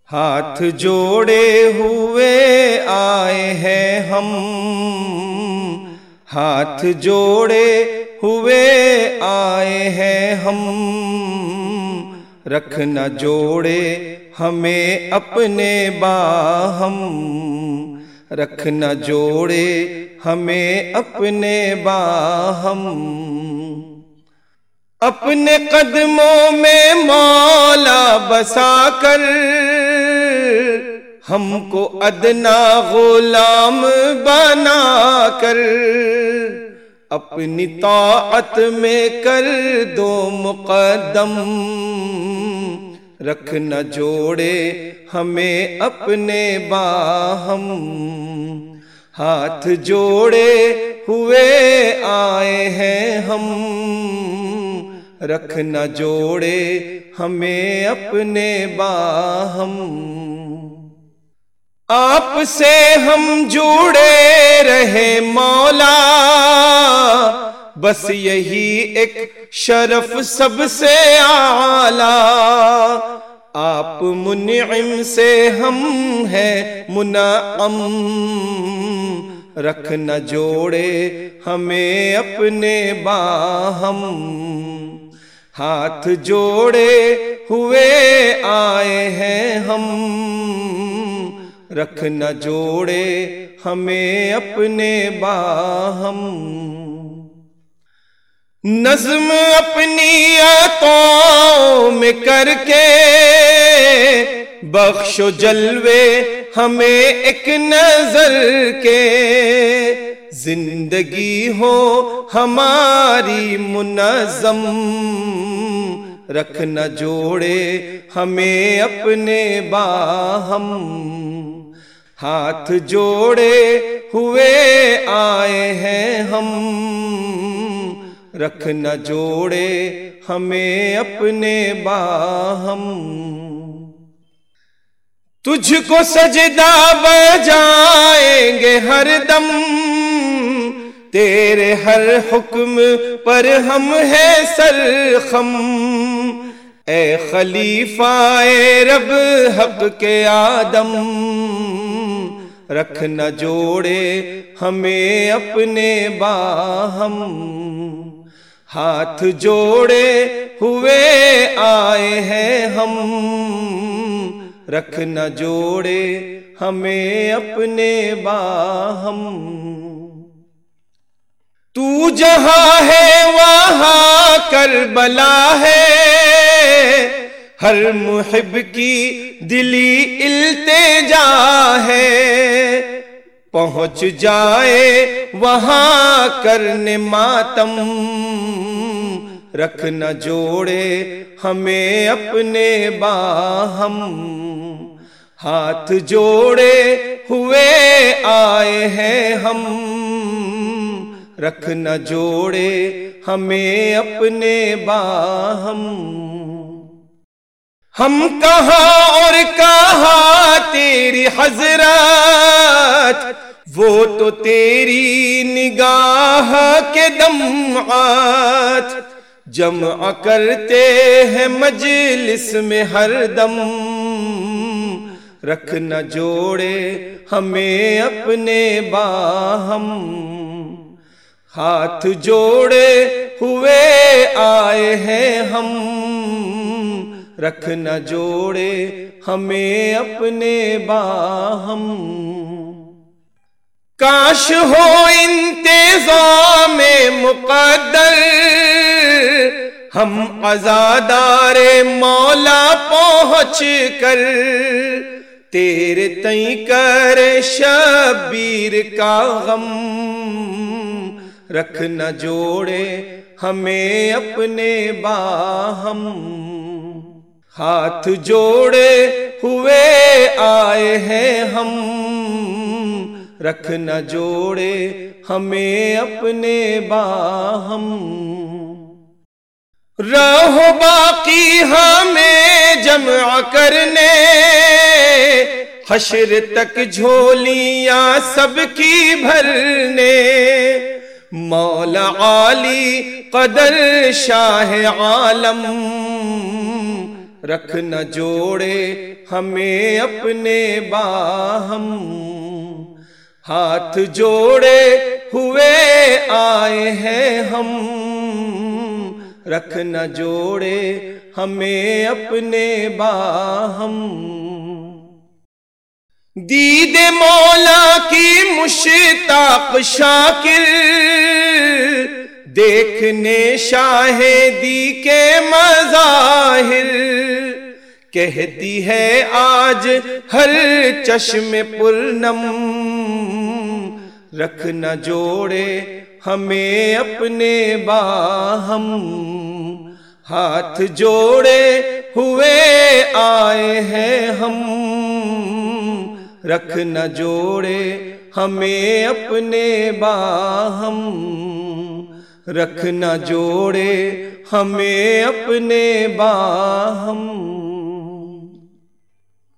ہاتھ جوڑے ہوئے آئے ہیں ہم، ہاتھ جوڑے ہوئے آئے ہیں ہم، رکھنا جوڑے ہمیں اپنے باہم، رکھنا جوڑے ہمیں اپنے باہم۔ اپنے قدموں میں مولا بسا کر ہم کو ادنا غلام بنا کر، اپنی طاعت میں کر دو مقدم، رکھنا جوڑے ہمیں اپنے باہم۔ ہاتھ جوڑے ہوئے آئے ہیں ہم، رکھنا جوڑے ہمیں اپنے باہم۔ آپ سے ہم جڑے رہے مولا، بس یہی ایک شرف سب سے اعلیٰ، آپ منعم سے ہم ہیں منعم، رکھنا جوڑے ہمیں اپنے باہم۔ ہاتھ جوڑے ہوئے آئے ہیں ہم، رکھنا جوڑے ہمیں اپنے باہم۔ نظم اپنی عطاؤں میں کر کے بخشو جلوے ہمیں ایک نظر کے، زندگی ہو ہماری منظم، رکھنا جوڑے ہمیں اپنے باہم۔ ہاتھ جوڑے ہوئے آئے ہیں ہم، رکھنا جوڑے ہمیں اپنے باہم۔ تجھ کو سجدہ بجائیں گے ہر دم، تیرے ہر حکم پر ہم ہیں سرخم، اے خلیفہ اے رب حق کے آدم، رکھنا جوڑے ہمیں اپنے باہم۔ ہاتھ جوڑے ہوئے آئے ہیں ہم، رکھنا جوڑے ہمیں اپنے باہم۔ تو جہاں ہے وہاں کربلا ہے، ہر محب کی دلی التجا ہے، پہنچ جائے وہاں کرنے ماتم، رکھنا جوڑے ہمیں اپنے باہم۔ ہاتھ جوڑے ہوئے آئے ہیں ہم، رکھنا جوڑے ہمیں اپنے باہم۔ ہم کہاں اور کہاں تیری حضرت، وہ تو تیری نگاہ کے دمعات، جمع کرتے ہیں مجلس میں ہر دم، رکھنا جوڑے ہمیں اپنے باہم۔ ہاتھ جوڑے ہوئے آئے ہیں ہم، رکھنا جوڑے ہمیں اپنے باہم۔ کاش ہو انتظام مقدر، ہم عزادار مولا پہنچ کر تیرے تئیں کر شبیر کا غم، رکھنا جوڑے ہمیں اپنے باہم۔ ہاتھ جوڑے ہوئے آئے ہیں ہم، رکھنا جوڑے ہمیں اپنے باہم۔ رہو باقی ہمیں جمع کرنے، حشر تک جھولیاں سب کی بھرنے، مولا عالی قدر شاہ عالم، رکھ نہ جوڑے ہمیں اپنے باہم، ہاتھ جوڑے ہوئے آئے ہیں ہم، رکھ نہ جوڑے ہمیں اپنے باہم۔ دید مولا کی مشتاق شاکر، دیکھنے شاہدی کے مظاہر، کہتی ہے آج ہر چشم پرنم، رکھ نہ جوڑے ہمیں اپنے باہم، ہاتھ جوڑے ہوئے آئے ہیں ہم، رکھ نہ جوڑے ہمیں اپنے باہم، رکھ نہ جوڑے ہمیں اپنے باہم۔